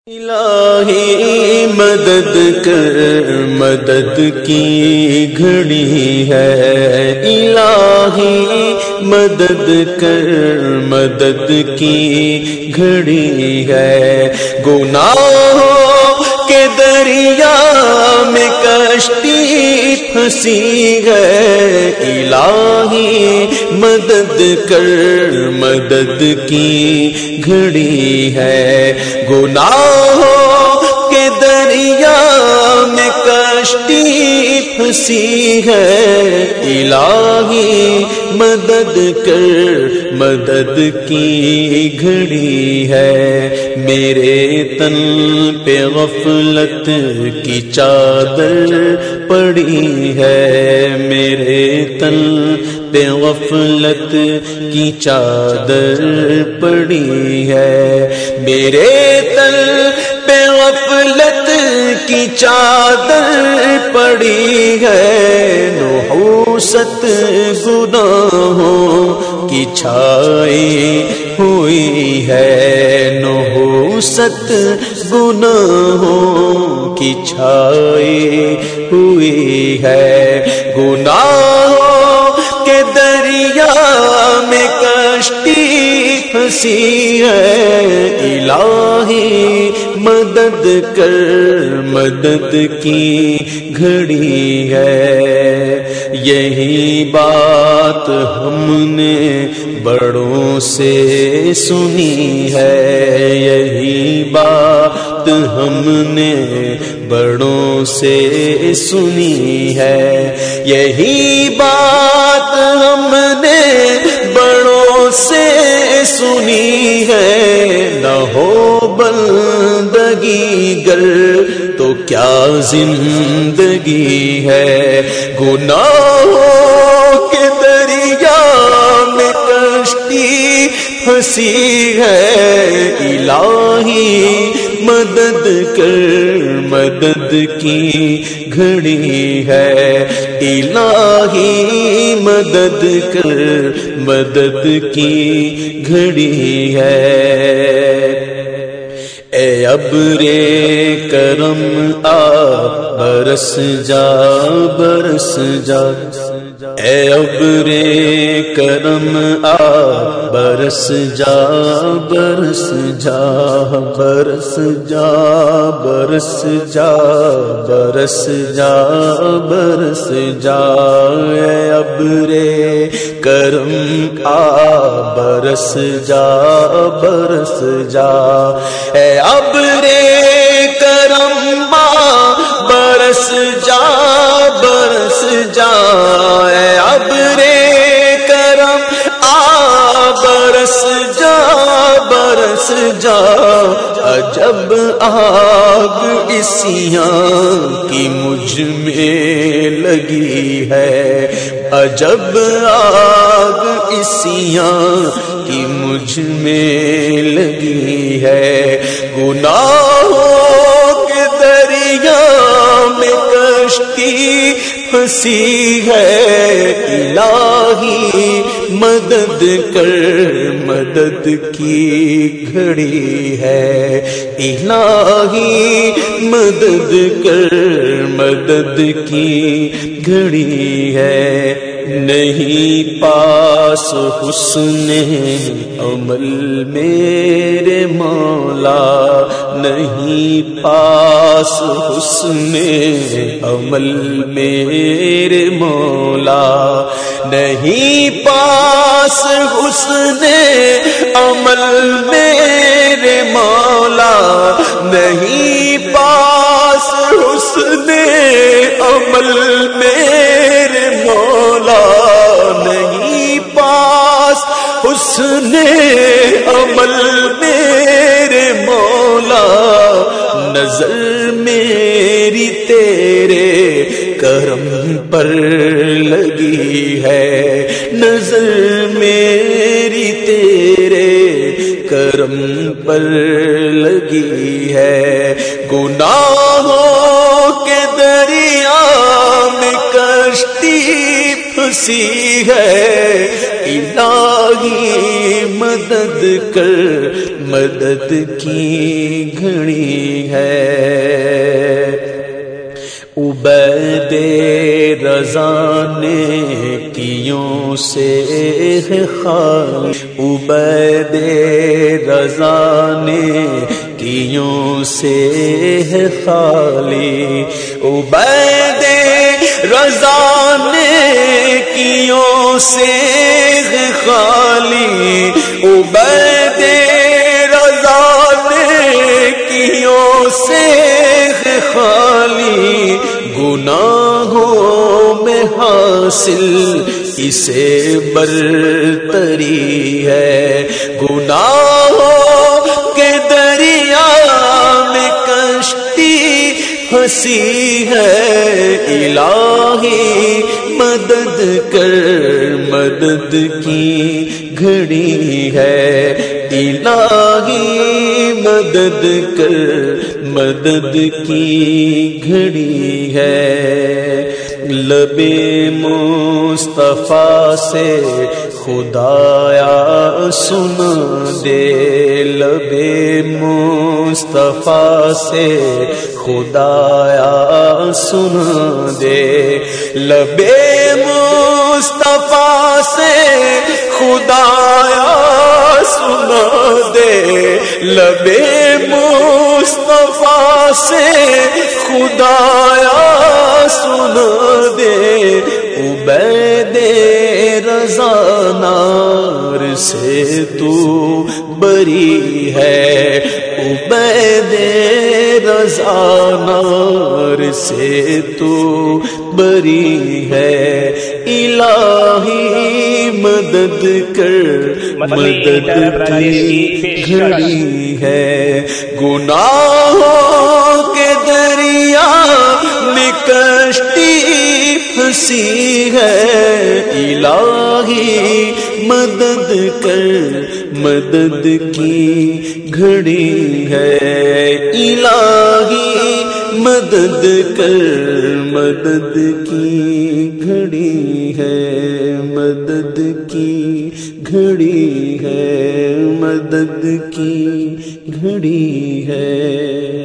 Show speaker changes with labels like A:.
A: الہی مدد کر، مدد کی گھڑی ہے۔ الہی مدد کر، مدد کی گھڑی ہے۔ گناہوں کے دریا میں کشتی پھنسی ہے۔ الہی مدد کر، مدد کی گھڑی ہے۔ گناہوں کے دریا میں کشتی پھنسی ہے۔ الہی مدد کر، مدد کی گھڑی ہے۔ میرے تن پہ غفلت کی چادر پڑی ہے۔ میرے تن پہ غفلت کی چادر پڑی ہے۔ میرے تن پہ غفلت کی چادر پڑی ہے۔ نحوست گناہوں کی چھائی ہوئی ہے۔ نحوست گناہوں کی چھائی ہوئی ہے۔ گناہوں کے دریا میں کشتی پھنسی ہے۔ الہی مدد کر، مدد کی گھڑی ہے۔ یہی بات ہم نے بڑوں سے سنی ہے۔ یہی بات ہم نے بڑوں سے سنی ہے۔ یہی بات ہم نے بڑوں سے سنی ہے۔ نہ ہو بندگی گر تو کیا زندگی ہے۔ گناہوں کے دریا میں کشتی پھنسی ہے۔ الہی مدد کر، مدد کی گھڑی ہے۔ الہی مدد کر، مدد کی گھڑی ہے۔ اے ابرِ کرم آ برس جا، برس جا۔ اے ابرِ کرم آ برس جا، برس جا، برس جا، برس جا، برس جا، برس جا۔ اے ابرِ کرم آ برس جا، برس جا۔ اے ابرِ کرم آ برس جا، برس جا۔ اے ابرِ کرم آ برس جا، برس جا۔ عجب آگ عصیاں کی مجھ میں لگی ہے۔ عجب آگ عصیاں کی مجھ میں لگی ہے۔ گناہوں کے دریا میں کشتی پھنسی ہے۔ الہی مدد کر، مدد کی گھڑی ہے۔ الہی مدد کر، مدد کی گھڑی ہے۔ نہیں پاس حسن عمل میرے مولا، نہیں پاس حسن عمل میرے مولا، نہیں پاس حسن عمل میرے مولا، نہیں پاس حسن عمل میرے مولا، نہیں پاس حسن عمل میرے مولا۔ نظر میری تیرے کرم پر لگی ہے۔ نظر میری تیرے کرم پر لگی ہے۔ گناہوں کے دریا میں کشتی پھنسی ہے۔ الہی الہی مدد کر، مدد کی گھڑی ہے۔ عبید رضا نیکیوں سے ہے خالی، عبید رضا نیکیوں سے ہے خالی، عبید رضا نیکیوں سے ہے خالی، عبید رضا نیکیوں سے ہے خالی، گناہوں میں حاصل اسے برتری ہے، گناہوں کے دریا میں کشتی پھنسی ہے، الہی مدد کر، مدد کی گھڑی ہے، الہی مدد کر، مدد کی گھڑی ہے۔ لب مصطفیٰ سے خدایا سنا دے، لب مصطفیٰ سے خدایا سنا دے، لب مصطفیٰ سے خدایا سنا دے، لب مصطفیٰ سے خدایا سنا دے، عبید رضا نار سے تو بری ہے، عبید رضا نار سے تو بری ہے، الہی مدد کر، مدد کی گھڑی ہے، گناہوں کے دریا میں کشتی پھنسی ہے، الہی مدد کر، مدد کی گھڑی ہے، الہی مدد کر، مدد کی گھڑی ہے، مدد کی گھڑی ہے، مدد کی گھڑی ہے۔